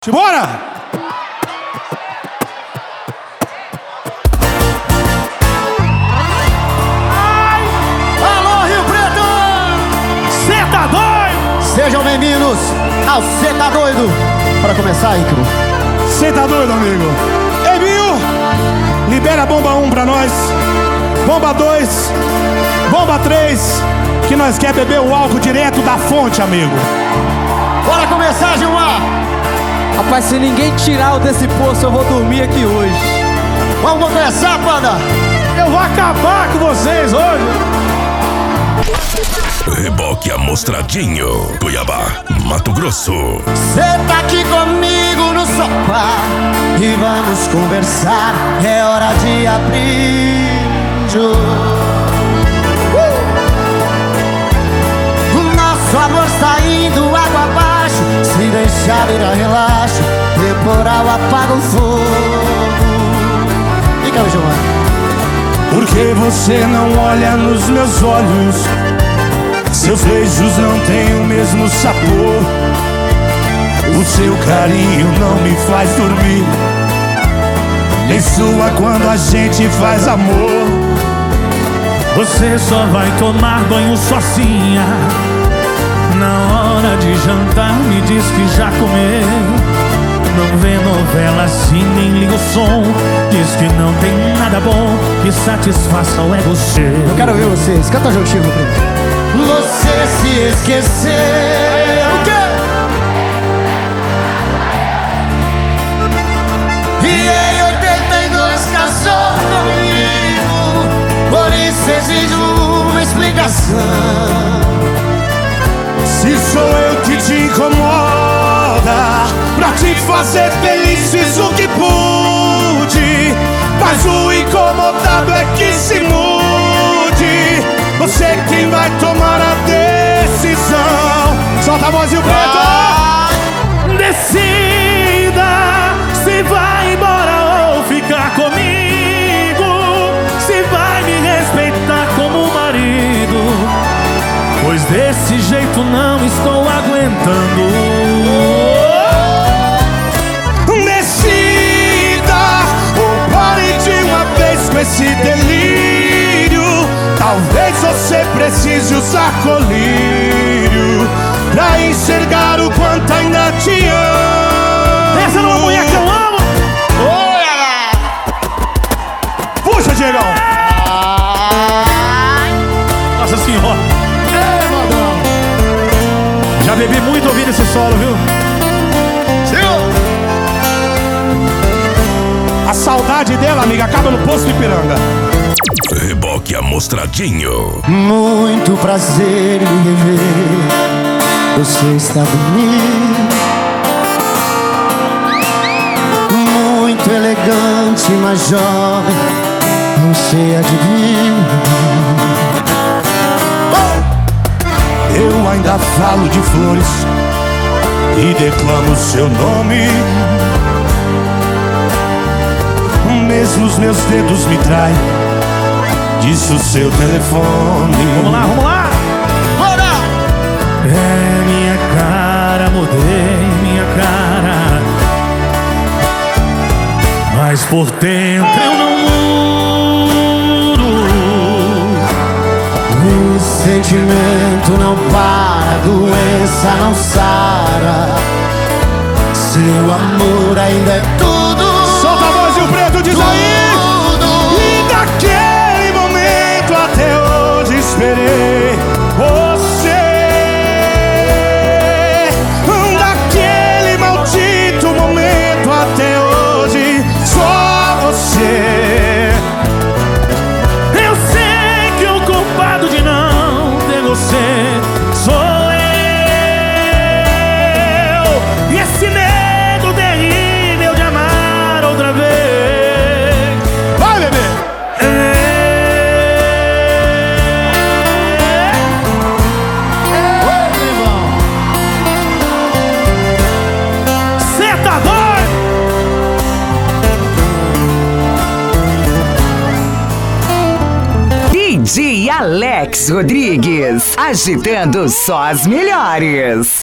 Simbora! Alô, Rio Preto! Cê tá doido? Sejam bem-vindos ao Cê Tá Doido. Para começar, Icaro. Cê tá doido, amigo? Ei, Binho! Libera a bomba 1 pra nós. Bomba 2. Bomba 3. Que nós quer beber o álcool direto da fonte, amigo. Bora começar, Gilmar! Rapaz, se ninguém tirar o desse poço, eu vou dormir aqui hoje. Vamos começar, Panda! Eu vou acabar com vocês hoje. Reboque Amostradinho, Cuiabá, Mato Grosso. Cê tá aqui comigo no sofá e vamos conversar. É hora de abrir o jogo. O nosso amor está indo água abaixo. Se deixar virar relaxo, temporal apaga o fogo. Fica aí, Gilmar. Porque você não olha nos meus olhos, seus beijos não têm o mesmo sabor, o seu carinho não me faz dormir, nem sua quando a gente faz amor. Você só vai tomar banho sozinha. Na hora de jantar me diz que já comeu. Não vê novela assim, nem liga o som. Diz que não tem nada bom que satisfaça o ego seu. Eu quero ouvir vocês, canta juntinho, meu primo. Você se esqueceu. O quê? E em 82 casou comigo. Por isso exijo uma explicação. Se sou eu que te incomoda, pra te fazer feliz fiz o que pude, mas o incomodado é que se mude. Você é quem vai tomar a decisão. Solta a voz e o preto. Decida se vai embora ou ficar comigo, se vai me respeitar como marido, pois desse jeito não estou aguentando. Decida ou pare de uma vez com esse delírio. Talvez você precise usar colírio pra enxergar o quanto ainda te amo. Essa não é a mulher que eu amo. Puxa, Diegão. Nossa senhora, já bebi muito ouvindo esse solo, viu? A saudade dela, amiga, acaba no posto de Ipiranga. Reboque Amostradinho. Muito prazer em rever. Você está bonito, muito elegante, mas jovem. Não sei adivinhar. Eu ainda falo de flores e declamo seu nome. Mesmo os meus dedos me traem, diz o seu telefone. Vamos lá, vamos lá. Bora! É minha cara, mudei minha cara, mas por dentro eu não mudo. O sentimento não para, a doença não sara. Seu amor ainda é tudo. Solta a voz e o preto diz aí. E daquele momento até hoje esperei você. Daquele maldito momento até hoje só você. Eu sei que o culpado de não ter você sou eu. E esse medo terrível de amar outra vez. Vai, bebê. Cê tá doido? DJ Alex Rodrigues, agitando só as melhores.